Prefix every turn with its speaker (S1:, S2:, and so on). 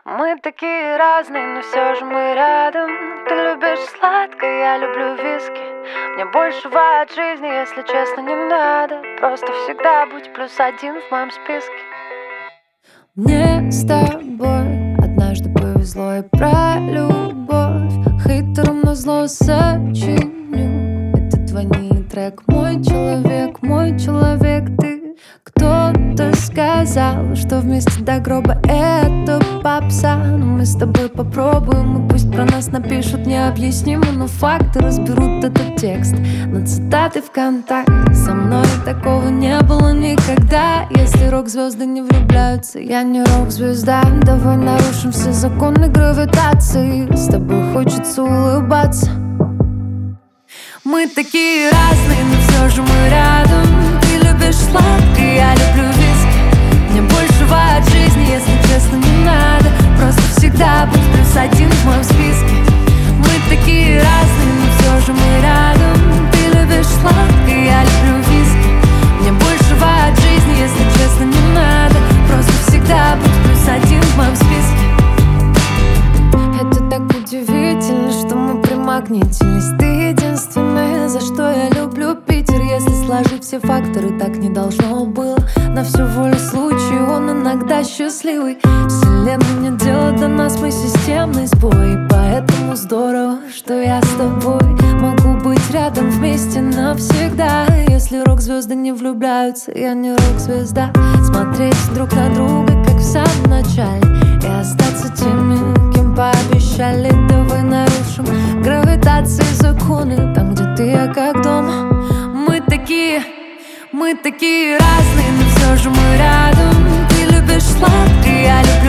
S1: Мы такие разные, но все же мы рядом. Ты любишь сладкое, я люблю виски. Мне большего от жизни, если честно, не надо. Просто всегда будь +1 в моем списке.
S2: Мне с тобой однажды повезло и про любовь. Хейтерам назло сочиню этот двойной трек. Мой человек, ты. Кто-то сказал, что вместе до гроба это попса. Но мы с тобой попробуем, и пусть про нас напишут необъяснимо, но факты разберут этот текст на цитаты ВКонтакте. Со мной такого не было никогда. Если рок-звезды не влюбляются, я не рок-звезда. Давай нарушим все законы гравитации. С тобой хочется улыбаться. Мы такие разные, но все же мы рядом. Ты любишь сладкое, я люблю виски. Мне большего от жизни, если честно, не надо. Просто всегда будь +1 в моем списке. Мы такие разные, но все же мы рядом. Ты любишь сладкое, я люблю виски. Мне большего от жизни, если честно, не надо. Просто всегда будь +1 в моем списке. Это так удивительно, что мы примагнитились. Ты единственная, за что я люблю Питер. Если сложить все факторы, так не должно было. На всю волю случая он иногда счастливый. Вселенная не делает до нас, мы системный сбой. И поэтому здорово, что я с тобой могу быть рядом вместе навсегда. Если рок-звезды не влюбляются, я не рок-звезда. Смотреть друг на друга, как в самом начале, и остаться теми, кем пообещали. Давай нарушим гравитации законы. Там, где ты, я как дома. Мы такие разные, но все же мы рядом. Ты любишь сладкое, я люблю